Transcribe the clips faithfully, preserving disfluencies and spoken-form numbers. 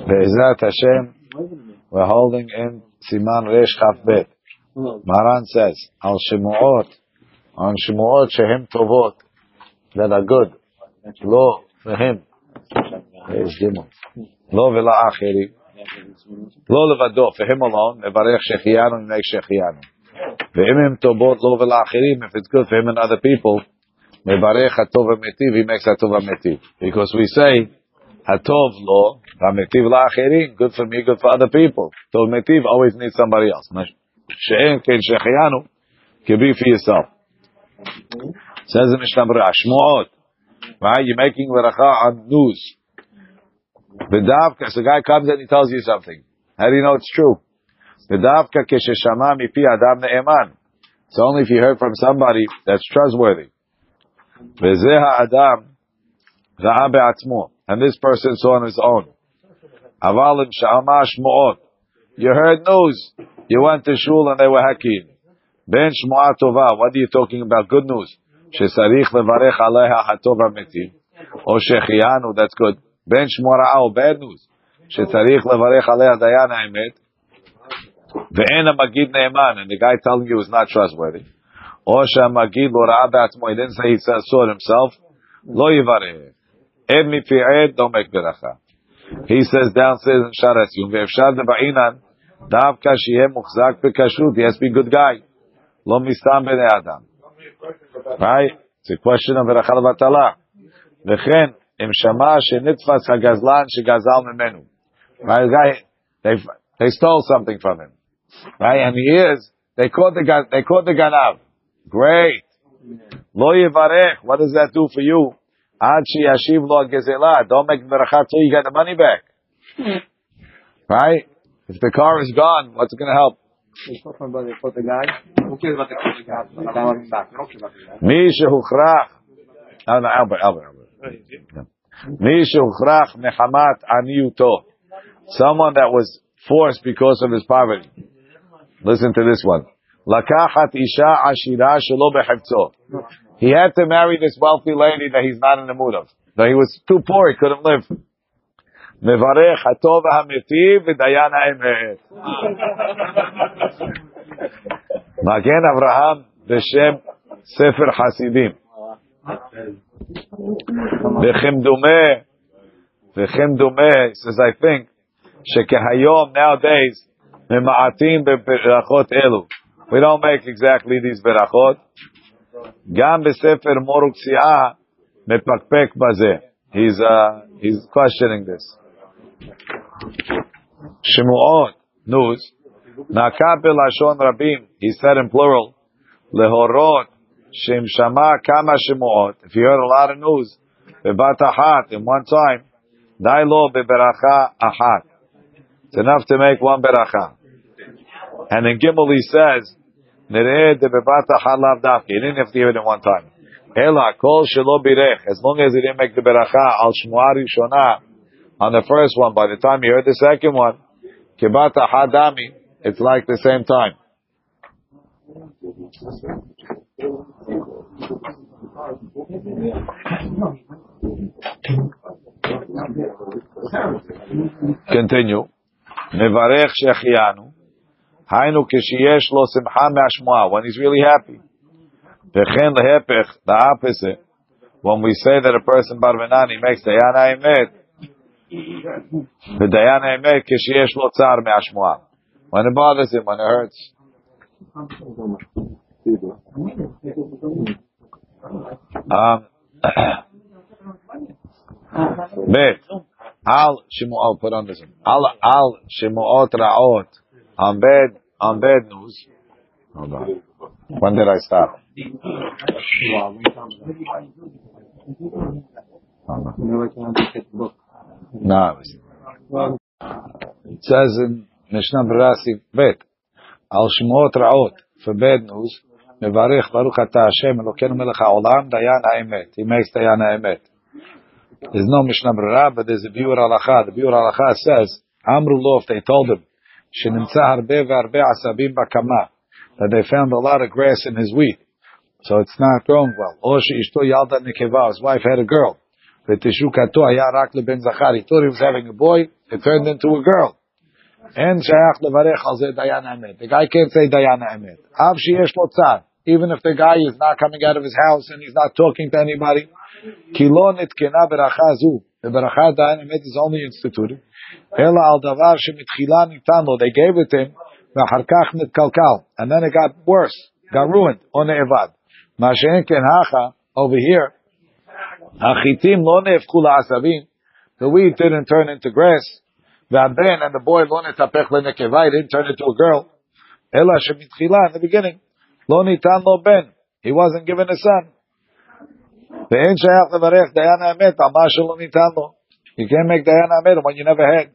Be'ezrat Hashem, we're holding in Siman Resh Chaf Bet. Maran says, Al Shemuot, on Shemuot Shehem Tovot, that are good. Lo Vehem. There's Gimel. Lo Vela Acheri. Lo Levado, for him alone, Mevarech Shechianu, and make Shechianu. Ve'imim Tobot, Lo Vela Acherim, if it's good for him and other people, Mevarech Hatov HaMetiv, he makes Hatov HaMetiv. Because we say, Hatov Lo, HaMetiv LaAcherim, good for me, good for other people. Tov Metiv always needs somebody else. She'en Ken Shechianu, can be for yourself. Says the Mishnah Berurah, Shmuot, right? You're making Beracha on news. V'davka, so a guy comes and he tells you something. How do you know it's true? V'davka kesheshama mipi adam ne'eman. It's only if you heard from somebody that's trustworthy. V'zeha adam ra'a be'atzmo. And this person saw on his own. Avalim sha'ama shmuot. You heard news. You went to shul and they were hakim. Ben shmu'a tova. What are you talking about? Good news. Shesarich levarech aleha hatov ha'metiv. O shechianu, that's good. Ben shmu'a ra'ah, bad news. Shesarich levarech aleha dayan ha'emet. Ve'en ha'magid ne'eman. And the guy telling you is not trustworthy. O she'ha'magid lo ra'a be'atzmo. He didn't say he saw it himself. Lo yivarech. Ed mifi'ed, don't make beracha. He says downstairs in Sharas Yom, ve'efshar deba'inan, davka sheyeh muchzak bekashrut. He has to be a good guy. Lo mistam b'nei adam. Right? It's a question of beracha levatala. V'chen, im shama shenitfas hagazlan shegazal memenu. Right? Guy, they they stole something from him. Right? And he is. They caught the they caught the ganav. Great. Lo yivarech. What does that do for you? Ad sheyashiv lo gezela. Don't make beracha till you get the money back. Right? If the car is gone, what's it going to help? Mi shehukhrach. No, no, Albert, Albert, Albert. Mi shehukhrach mehamat aniyuto. Someone that was forced because of his poverty. Listen to this one. Lakachat isha ashira shelo behevtzo. He had to marry this wealthy lady that he's not in the mood of. That he was too poor, he couldn't live. Mevarech hatov ha'metiv v'dayan ha'emet. Magen Avraham b'shem Sefer Hasidim. V'chem dumeh, v'chem dumeh, says I think, shekehayom nowadays, mema'atim be'berachot elu. We don't make exactly these berachot. Gam b'sefer Moruk Tzia mepakpek bazeh. He's uh, he's questioning this. Shemuot news. Nakab belashon rabim. He said in plural. Lehorot shem shama kama shemuot. If you heard a lot of news, bebat achat in one time, dai lo beberacha achat. It's enough to make one beracha. And in Gimel he says. He didn't have to hear it in one time. Ela kol shelo birech. As long as he didn't make the beracha al shmuah rishona on the first one, by the time he heard the second one, kibata hadami, it's like the same time. Continue. Mevarech shechianu. Hainu kishiyesh lo simcha me'ashmoah, when he's really happy. V'chen lehepech, the opposite. When we say that a person barvenani makes dayan ha'emet, the dayan ha'emet kishiyesh lo tzar me'ashmoah. When it bothers him, when it hurts. Um, Bet. Al shimu'ot, put on this one. Al, al shimu'ot ra'ot. On bad, on bad news. Hold on. When did I stop? No. It says in Mishnah Berurah Bet, Al Shmuot Ra'ot, for bad news, Mevarich Baruch Ata Hashem Elokeinu Melech HaOlam Dayan HaEmet. He makes Dayan HaEmet. There's no Mishnah Berurah, but there's a Biur Halacha. The Biur Halacha says, Amru Lo, if they told him, that they found a lot of grass in his wheat, so it's not growing well. Or his wife had a girl. He thought he was having a boy, It turned into a girl. And shayach levarech al zeh dayan emet. The guy can't say dayan emet. Av sheyesh lo tzad. Even if the guy is not coming out of his house and he's not talking to anybody. Ki lo nitkena beracha zu. The beracha dayan emet is only instituted. Ela al davar shemitchila nitan lo. They gave it to him. V'achar kach nitkalkal. And then it got worse. Got ruined. On evad. Ma she'en ken hacha. Over here. Achitim lo ne'efku la'asavim. The wheat didn't turn into grass. V'aben and the boy lo netapech le'nekeva. It didn't turn into a girl. Ela shemitchila in the beginning. Lo nitan lo ben. He wasn't given a son. Ve'en shayach levarech dayan ha'emet al ma shelo nitan lo. You can't make dayan ha'emet when you never had.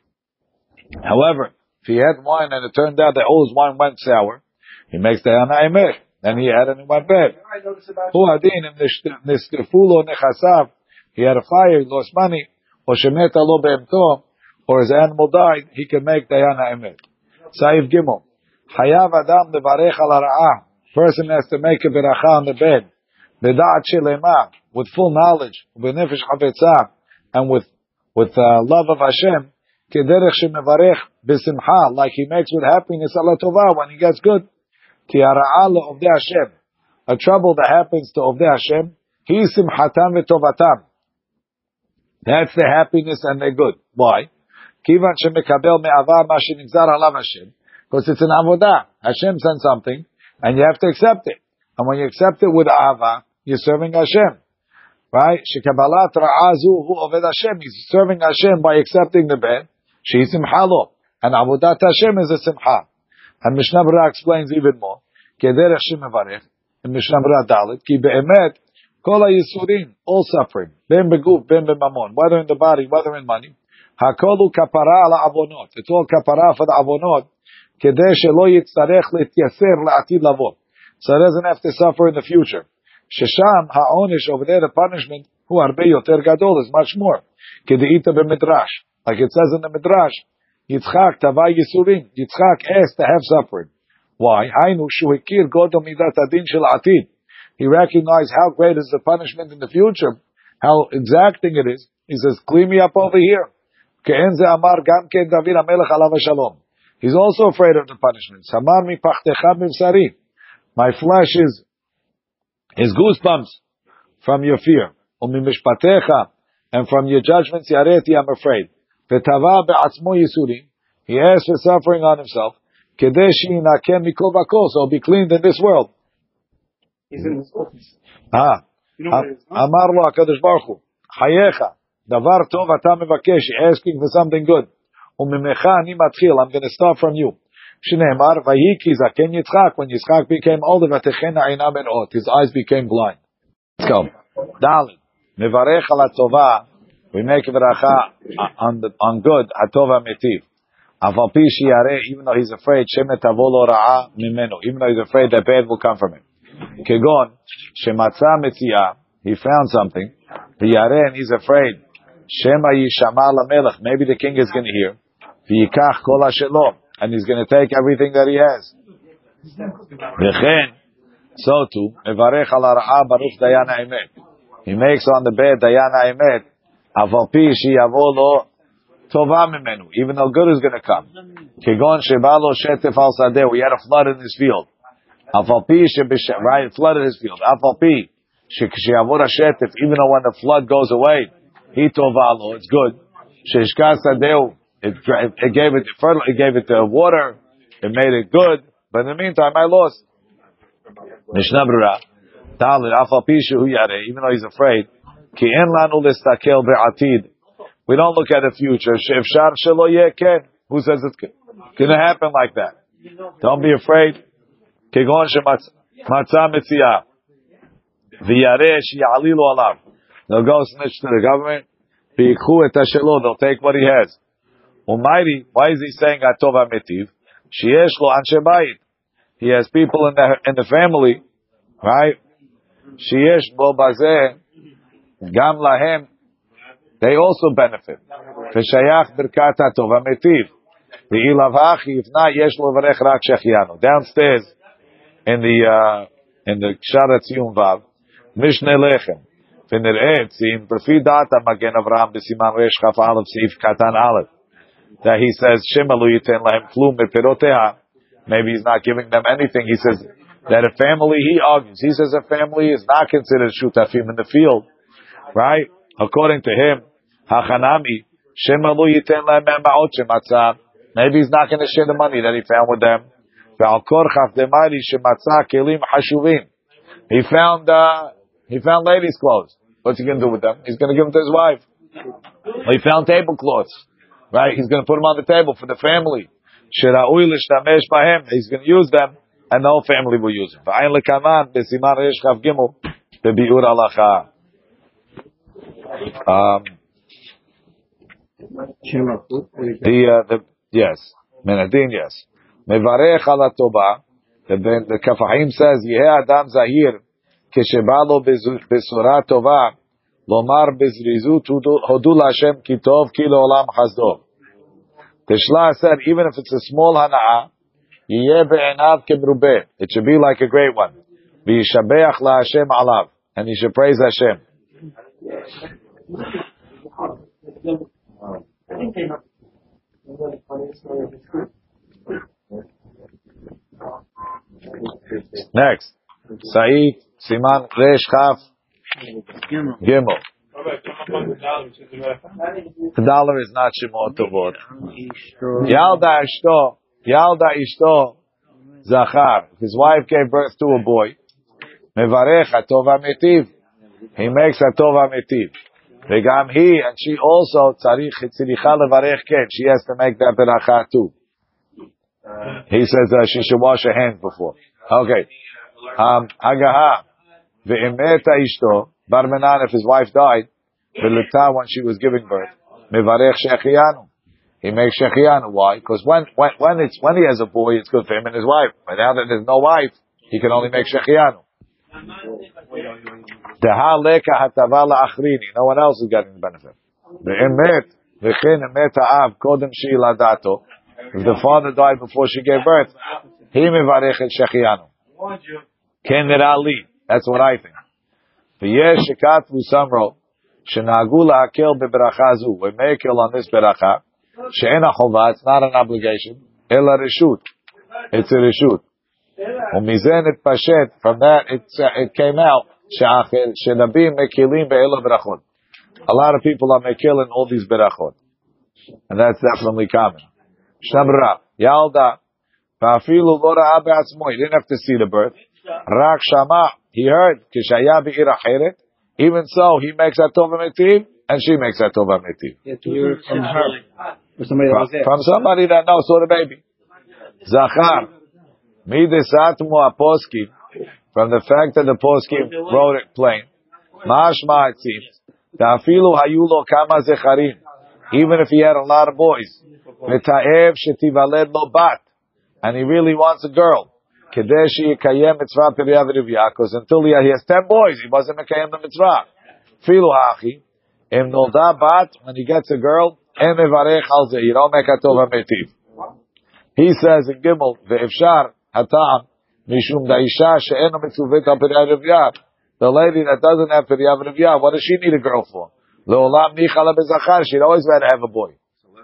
However, if he had wine and it turned out that all his wine went sour, he makes dayan ha'emet. Then he had and it went bad. Hu adin im nishkefu lo nechasav. He had a fire, he lost money. Or shemeta lo be'emto, or his animal died. He can make dayan ha'emet. Saif Gimel. Hayav adam levarech al hara'ah. Person has to make a beracha on the bed. B'da'at shelema, with full knowledge. B'nefesh chavetzah, and with with uh, love of Hashem. Kederech shemevarech b'simcha, like he makes with happiness ala tova when he gets good. Ki hara'ah le'ovdei Hashem. A trouble that happens to ovdei Hashem. Hi simchatam v'tovatam. That's the happiness and they're good. Why? Kivan shemekabel me'ava ma shenigzar alav Hashem. Because it's an avodah. Hashem sent something, and you have to accept it. And when you accept it with ava, you're serving Hashem. Right? Shekabalat ra'azu hu oved Hashem. He's serving Hashem by accepting the bed. She simcha lo. And avodat Hashem is a simcha. And Mishnah Berurah explains even more. Kederech shemevarech. In Mishnah Berurah Dalet. Ki be'emet kol ha'yisurim. All suffering. Ben beguf, ben b'mamon. Whether in the body, whether in money. Hakolu kapara ala avonot. It's all kapara for the avonot. Kedei shelo yitzarech lityaser la'atid lavo. So it doesn't have to suffer in the future. Shesham ha'onish, over there the punishment, hu arbe yoter gadol, is much more. Kedeita b'midrash. Like it says in the midrash, Yitzchak tavai yisurim. Yitzchak asked to have suffering. Why? Hainu shu hikir godol midat adin shel atid. He recognized how great is the punishment in the future, how exacting it is. He says, clean me up over here. Ke'en ze amar gam ken David HaMelech alav shalom. He's also afraid of the punishment. Samar mi pachtecha mivsari. My flesh is is goosebumps from your fear. Umi mishpatecha, and from your judgments yareti, I'm afraid. Vetava be'atzmo yisurim. He asks for suffering on himself. Kedei she'inakem mikol vakol, so be cleaned in this world. He's in his office. Ah, Amar lo HaKadosh Baruch Hu, Chayecha, davar tov ata mevakesh, asking for something good. Umimecha ani matchil, I'm going to start from you. Shneimar, vayiki zaken Yitzchak, when Yitzchak became older, vatechena einam en ot, his eyes became blind. Let's go. Dalit, mevarech ala tova, we make a beracha on, the, on good, hatova metiv. Aval pi shiyareh, even though he's afraid, shemet avolo ra'a mimenu, even though he's afraid that bad will come from him. Kegon, shematza metzia, he found something, v'yareh, and he's afraid, shema yishama lamelech, maybe the king is going to hear, v'yikach kol hashelo, and he's going to take everything that he has. V'chen, so too, mevarech ala ra'a baruch dayan ha'emet. He makes on the bed dayan ha'emet, aval pi shiyavo lo tova mimenu, even though good is going to come. Kegon sheba lo shetef al sadeh, we had a flood in his field. Aval pi shebishem, right, flooded his field. Aval pi sheyavor hashetef, even though when the flood goes away, he tova lo, it's good. Sheshka sadeh, it it gave it fertile, it gave it the water, it made it good. But in the meantime, I lost. Mishnah Berurah, Dalit, Afal pi shehu yareh, even though he's afraid, ki en lanu listakel be'atid. We don't look at the future. She'efshar shelo yeh ken. Who says it's going to happen like that? Don't be afraid. Kegon shematza metzia. V'yareh she'ya'alilu alav. They'll go snitch to the government. V'yikhu et hashelo. They'll take what he has. Umayri, why is he saying atov ha'metiv? Sheyesh lo anshe bayit. He has people in the in the family, right? Sheyesh bo bazeh gam lahem. They also benefit. V'shayach birkat atov ha'metiv. V'ilav hachi, if not, yesh lo v'rech rak shechianu. Downstairs in the uh, in the Ksharat Yom Vav, Mishneh Lechem. V'nir'eh tzim, b'fi data magen Avraham b'siman resh chaf aleph seif katan aleph. that he says Shema lo yiten lahem klum mepiroteha. Maybe he's not giving them anything. He says that a family, he argues. He says a family is not considered shutafim in the field, right? According to him, hachanami Shema lo yiten lahem ma'ot shematzah. Maybe he's not going to share the money that he found with them. He found uh, he found ladies' clothes. What's he going to do with them? He's going to give them to his wife. Well, he found tablecloths, right? He's going to put them on the table for the family. He's going to use them, and the whole family will use them. Um, the uh, the yes, Menadin, yes. Mevarech ala toba. The Kafahim says, Yeh Adam Zahir, Keshebalo Besura Tova, Lomar Bezrizut Hodu Lashem Kitov Kilo Olam Chazdo. Teshla said, even if it's a small Hana'ah, Yeh Be'enav Kemrubeh. It should be like a great one. V'yishabeach La Hashem Alav. And he should praise Hashem. Next, Said Siman Resh Chaf Gimel. The dollar is not Shemot Tovot. Yalda Ishto, Yalda Ishto Zachar. His wife gave birth to a boy. Mevarech Atov HaMetiv. He makes Atov HaMetiv. Vegam he and she also tzarich tziricha levarech ken. She has to make that beracha too. He says uh, she should wash her hands before. Okay. Um, Hagaha ve'emeta ishto barmenan, if his wife died, ve'lita when she was giving birth, mevarech shechianu. He makes shechianu. Why? Because when when when it's when he has a boy, it's good for him and his wife. But now that there's no wife, he can only make shechianu. Deha leka hatava la'achrini. No one else is getting the benefit. Ve'emet v'chen emet ha'av kodem she'iladato. If the father died before she gave birth, he mevarech et shechianu. Ken nirali. That's what I think. V'yesh shekatvu samro shenagu la'akel beberacha zu. We may kill on this beracha. She'ena chova. It's not an obligation. Ela reshut. It's a reshut. Umizen et pashet. From that, it it came out. She'nabim mekilim be'ela berachot. A lot of people are mekil in all these berachot, and that's definitely common. Shamra, Yalda, Fafilu Lora Abatzmo. He didn't have to see the birth. Rak Shama, he heard, Kishaya Bi'ira Cheret. Even so, he makes a Tova Metiv, and she makes a Tova Metiv. From her. Or somebody that was there. From somebody that knows, saw the baby. Zachar, Midesatmo Aposki, from the fact that the Poski wrote it plain. Mashma, it seems. Tafilu Hayulo Kama Zecharim. Even if he had a lot of boys. V'ta'ev shetivaled lo bat, and he really wants a girl. Kedeshi yikayem mitzvah periyah v'riviyah, because until he has ten boys, he wasn't mekayem the mitzvah. Filu hachi, im nolda bat, when he gets a girl, em evarech al ze, you don't make a tov hametiv. He says in Gimel, ve'efshar hatam mishum da'isha she'ena mitzuvet al periyah v'riviyah. The lady that doesn't have periyah v'riviyah, what does she need a girl for? Le'olam nichala bezachar, she'd always had to have a boy.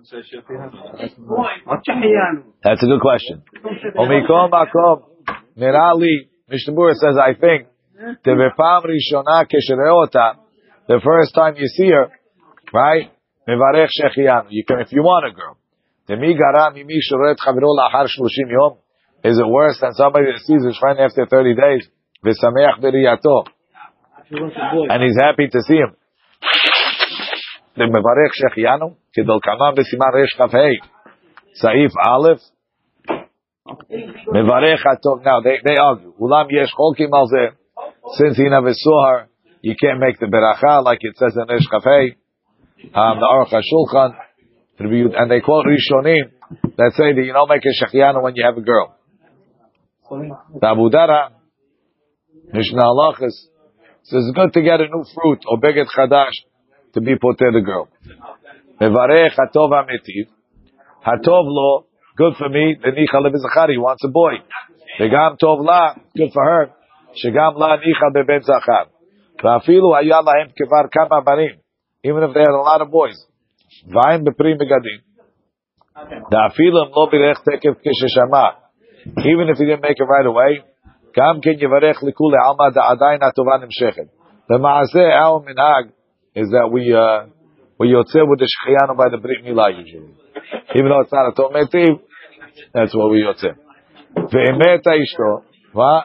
That's a good question. Omikom makom nirali Mishnah says, I think tevepam rishona keshereota, the first time you see her, right? Mevarech shechianu. You can, if you want a girl. Demi garam imi shoret chaviro la'achar shloshim yom. Is it worse than somebody that sees his friend after thirty days? V'sameach b'riyato, and he's happy to see him. The mevarech shechianu. Kedolkaman b'siman resh chaf hey. Saif Aleph. Mevarech atov. Now they they argue. Ulam yesh cholkim al zeh. Since he never saw her, you can't make the beracha like it says in resh chaf hey. Um, the Aruch HaShulchan, and they quote Rishonim that say that you don't make a shechianu when you have a girl. The Abu Dara Mishnah Halachas says it's good to get a new fruit or beget chadash to be poter the girl. Mevarech hatov hametiv. Hatov lo, good for me. Lenicha lebezachar, he wants a boy. Vegam tov la, good for her. Shegam la nicha beben zachar. Va'afilu hayal lahem kevar kama banim. Even if they had a lot of boys. Vayim bepri megadim. Da'afilam lo birech tekev kisheshama. Even if he didn't make it right away, Gam ken yivarech likule alma da'adayin atova nimshechet. The ma'aseh, our minhag, is that we uh, we yotzeh with the shechiyanu by the brit milah usually. Even though it's not a tov metiv, that's what we yotzeh. Ve'emeta ishto, what?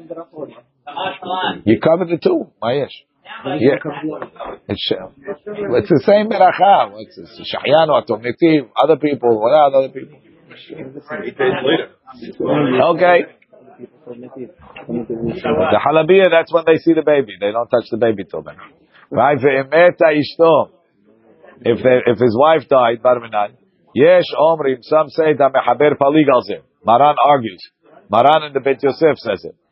You covered the two, Mayesh. Yeah, it's it's the same meracha. It's shechiyanu, atov metiv, other people, what are other people? Okay. The halabiyah, that's when they see the baby. They don't touch the baby till then. Right? If they, if his wife died, barminan, yesh omrim. Some say that mechaber palig al zeh. Maran argues. Maran in the Beit Yosef says it.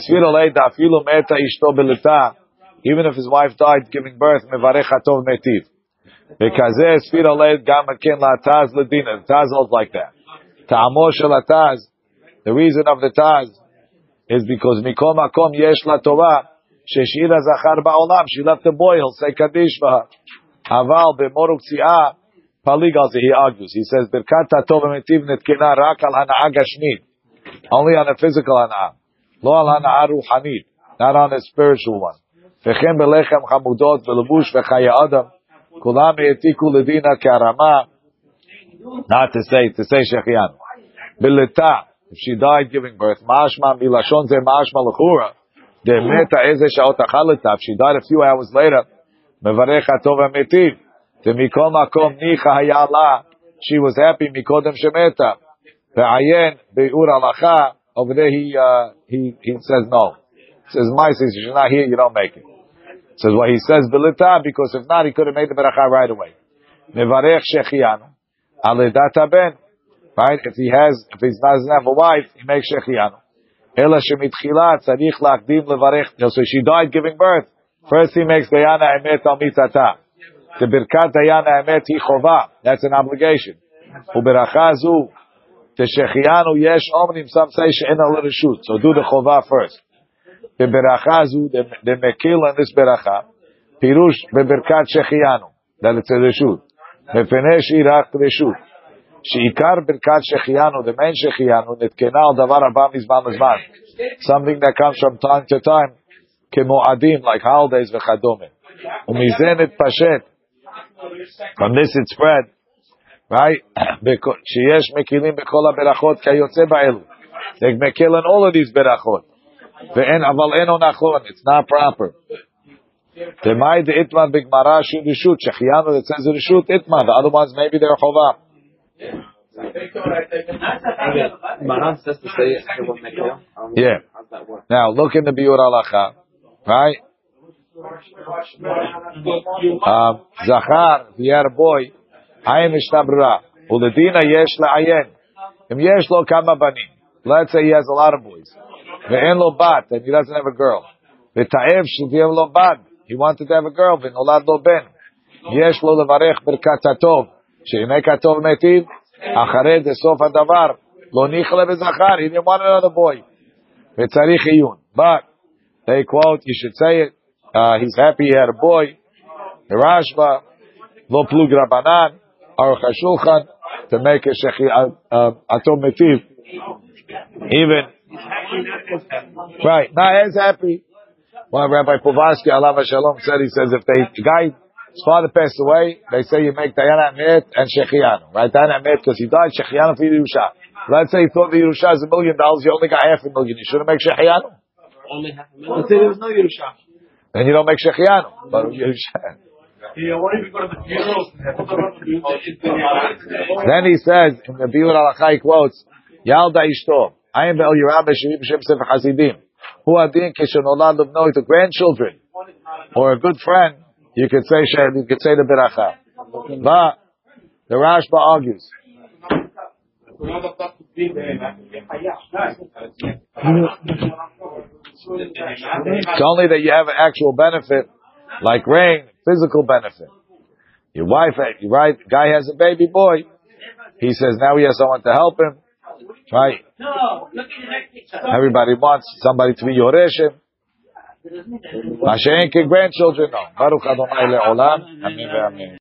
Even if his wife died giving birth, mevarech hatov metiv. Because sfira leid gam ken lataz ledina. Taz holds like that. Ta'amo shel ataz. The reason of the taz is because mikol makom yesh la tova sheshira zachar ba'olam. She left the boy. He'll say kaddish v'ha. Aval b'moruk tzia paligal. He argues. He says birkat hatov metiv netkena rak al hana'a gashmit. Only on a physical hana'a, lo al hana'a ruhanit, not on a spiritual one. V'chem belechem chamudot v'lebush v'chaya adam kulam yetiku ledina karama. Not to say to say shechiyan. Bilita. If she died giving birth, mashma milashon ze mashma lechura, de meta eze shaot achalita. If she died a few hours later, mevarech hatov hametiv, de mikol makom nicha hayala. She was happy mikodem shemeta. Ve'ayen be'ur alacha. Over there, he uh, he he says no. He says, "My says you're not here, you don't make it." He says, "Well, he says bilita because if not, he could have made the beracha right away." Mevarech shechianu aledata ben. Right? If he has, if he doesn't have a wife, he makes shechiyanu. Ela shemitchila tzarich lachdim levarech. So she died giving birth. First he makes dayana emet al mitata. The birkat dayana emet hi chova. That's an obligation. Uberacha zu the shechiyanu yesh omrim. Some say she'en al reshut. So do the chova first. The beracha zu the the mekil and this beracha pirush bebirkat shechiyanu. That it's a reshut. Mefenei shirach reshut. Sheikar birkat shechiyanu, the main shechiyanu, netkena al davar haba mizman mizman. Something that comes from time to time, kemoadim, like holidays v'chadome. Umizen et pashet. From this it spread, right? Sheyesh mekilim b'kol ha-berachot kayotze ba'elu. They mekil on all of these berachot. Ve'en aval eno nachon. It's not proper. Temai de itman b'gmara shu rishut. Shechiyanu that says rishut itman. The other ones maybe they're chovah. Yeah. Now look in the biur halacha, right? Um, Zachar, if he had a boy, ayin mishtabra. Uledina yesh la'ayin. Im yesh lo kama banim. Let's say he has a lot of boys. Ve'en lo bat, and he doesn't have a girl. Ve'ta'ev shivyev lo bat. He wanted to have a girl. Ve'nolad lo ben. Yesh lo levarech birkat hatov. She'imei katov metiv. Acharei de sof hadavar. Lo nichle v'zachar. He didn't want another boy. Ve'tzarich iyun. But, they quote, you should say it, uh, he's happy he had a boy. The Rashba, lo plug rabanan, aruch hashulchan, to make a shechi atom metiv. Even, right, now he's happy. Well, Rabbi Povarsky, alav shalom, said, he says, if they, the guy, his father passed away, they say you make Dayana Amet and Shechianu. Right? Dayana Amet because he died, Shechianu for Yerusha. Let's say he thought the Yerusha is a million dollars, you only got half a million. You shouldn't make Shechianu. Only half a million. Let's say there was no Yerusha. Then you don't make Shechianu. But Yerusha. Then he says, in the Biur Halacha, he quotes, Yalda Ishto, I am Be'el Yerabah Shevim Shem Sefer Hasidim, who are din Kishonolad Lubnoi to grandchildren, or a good friend, you could say you could say the beracha. But the Rashba argues. It's only that you have an actual benefit, like rain, physical benefit. Your wife, your right guy has a baby boy. He says now he has someone to help him. Right? Everybody wants somebody to be Yoreshim. Mashenke grandchildren, no. Baruch Adonai le'olam. Amen ve'amen.